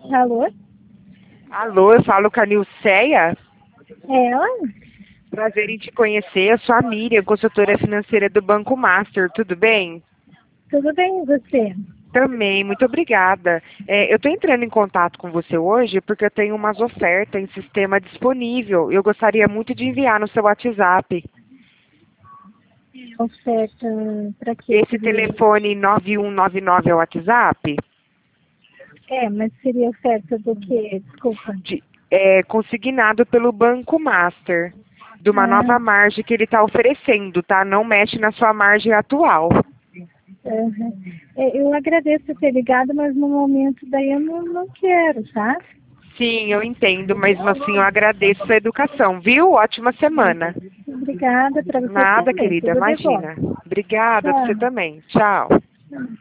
Alô? Alô, eu falo com a Nilceia. É ela? Prazer em te conhecer. Eu sou a Miriam, consultora financeira do Banco Master. Tudo bem? Tudo bem, e você? Também, muito obrigada. Eu estou entrando em contato com você hoje porque eu tenho umas ofertas em sistema disponível. Eu gostaria muito de enviar no seu WhatsApp. Oferta para quê? Esse telefone 9199 é o WhatsApp? Mas seria oferta do quê? Desculpa. Consignado pelo Banco Master, de uma Ah, nova margem que ele está oferecendo, tá? Não mexe na sua margem atual. aham. Eu agradeço ter ligado, mas no momento daí eu não quero, tá? Sim, eu entendo, mas assim eu agradeço a educação, viu? Ótima semana. Obrigada para você Nada, também. querida, Tudo de bom. imagina. Obrigada, você Tchau. também. Tchau.